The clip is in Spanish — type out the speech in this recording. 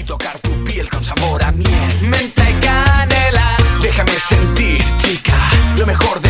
tocar tu piel con sabor a miel. Menta y canela, déjame sentir, chica, lo mejor de